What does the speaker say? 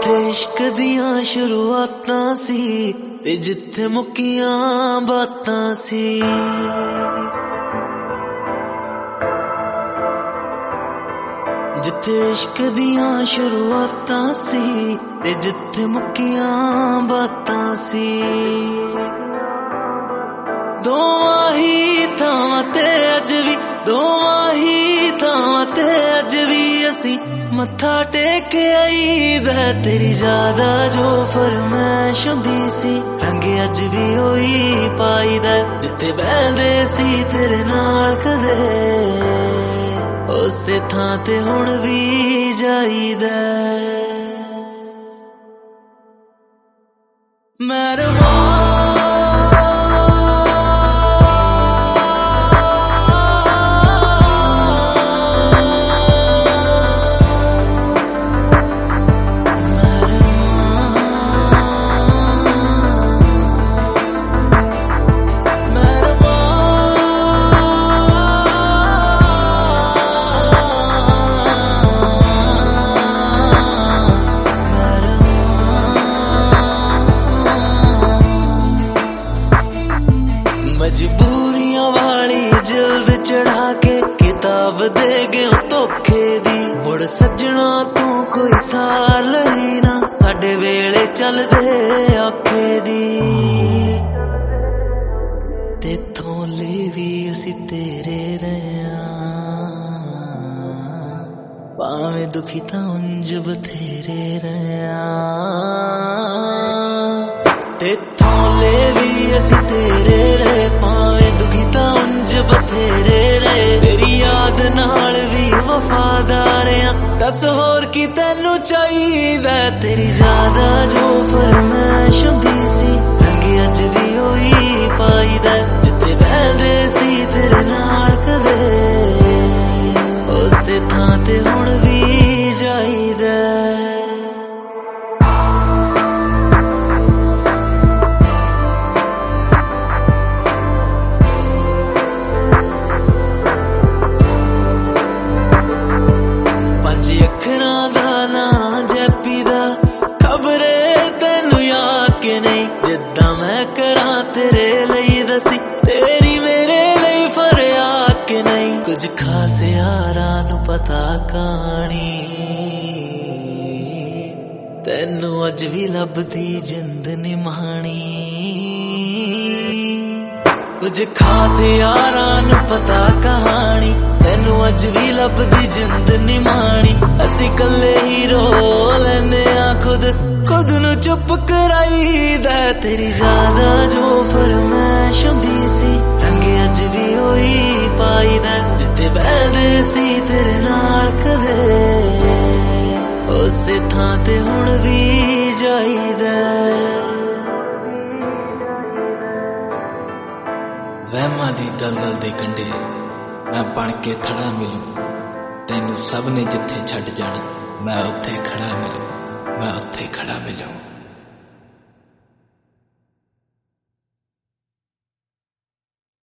जिथे इश्क दियां शुरुआतां सी ते जिथे मुक्कियां बातां सी। जिथे इश्क दियां शुरुआतां सी ते जिथे मुक्कियां बातां सी। दोवां ही थावां ते अज भी, दोवां ही थावां ते अज भी असी मत्था टेक आईदा। तेरी ज़्यादा जो फरमैश हुंदी सी रंग अज भी होई पाईदा। जिथे बहंदे सी तेरे नाल कदे उसे थां ते हुण भी जाईदा। मैं मजबूरियां वाली जल्द चढ़ा के किताब दे गए धोखे दी। मुड़ सजना तू कोई साल ही ना साडे वेले चलदे औखे दी। तेथों लेवी असी तेरे रहा भावें दुखी तां उंज बथेरे रहा। तेथों लेवी असी तेरे रहे भावें दुखी तां उंज बथेरे रहे। तेरी याद नाल भी वफादार आ दस होर की तैनू चाहीदा। तेरी ज़्यादा जो फरमैश हुंदी सी रंग अज भी होई पाईदा। जिथे बहंदे सी तेरे नाल कदे उसे थां ते हुण भी जाईदा। अखरां दा नां जैपी दा खबरे तैनू याद के नहीं। जिद्दां मैं करां तेरे लई दसी तेरी मेरे लई फरियाद के नहीं। कुछ खास यारां नू पता कहानी तैनू अज भी लभदी जिंद निमाणी। कुछ खास यारां नू पता कहानी तैनू अज भी लभदी जिंद निमाणी। असी कल्ले ही रो लैने आ खुद खुद नू चुप कराईदा। तेरी ज़्यादा जो फरमैश हुंदी सी रंग अज भी होई पाईदा। जिथे बहंदे सी तेरे नाल कदे उसे थां ते हुण भी जाईदा। वहमां दी दलदल दे कंढे मैं बन के थड़ा मिलूं। तैनू सब ने जिथे छड्ड जाना मैं उत्थे खड़ा मिलूं, मैं उत्थे खड़ा मिलूं।